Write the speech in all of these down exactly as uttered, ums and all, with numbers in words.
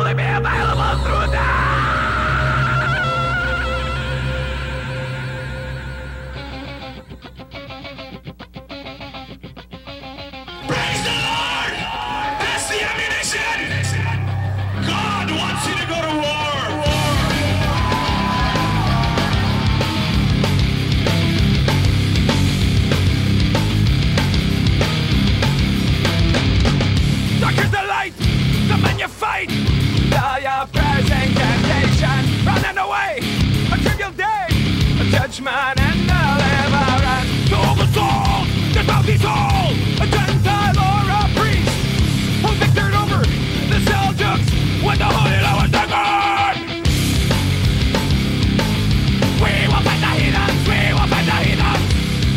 only be available through that. Praise the Lord! That's the ammunition! God wants you to go to war! Darker's the light, the man you fight. All your prayers and temptation, running away, a trivial day, a judgment and deliverance. To all the souls that bow these all, a Gentile or a priest, who victored over the Seljuks when the Holy Law was delivered. We will fight the heathens, we will fight the heathens.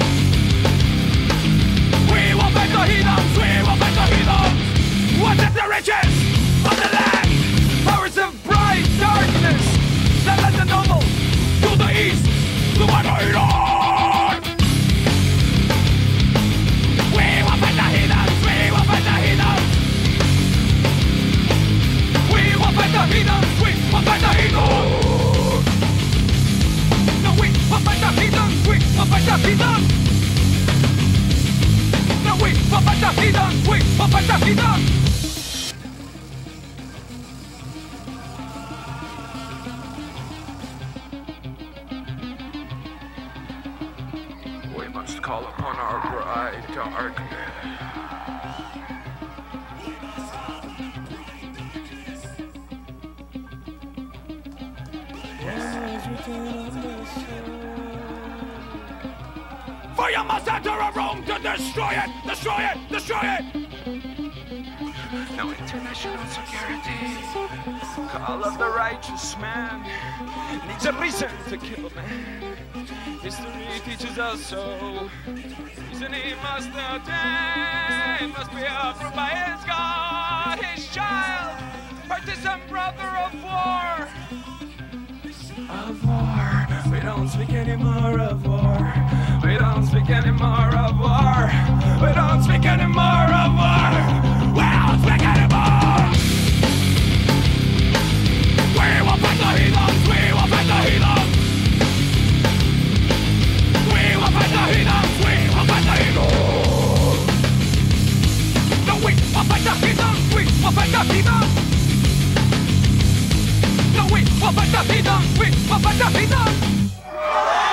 We will fight the heathens, we will fight the heathens. What is the riches of the land? Powers of bright darkness that led the noble to the east, to Babylon. We will fight the heathens, we will fight the heathens. We will fight the heathens, we will fight the heathens. No, we will fight the heathens, we will fight the heathens. No, we will fight the heathens, we will fight the heathens. We must call upon our bride, darkness. For you must enter a Rome to destroy it, destroy it, destroy it! No international security. Call of the righteous man needs a reason to kill man. History teaches us so. Reason he must obtain must be approved by his God, his child, partisan brother of war. Of war. We don't speak anymore of war. We don't speak anymore of war. We don't speak anymore of war. We don't speak anymore. We will fight the heathens. We will fight the heathens. We will fight the heathens. We will fight the heathens. No, we will fight the heathens. We will fight the heathens. No, we will fight the heathens. We will fight the heathens.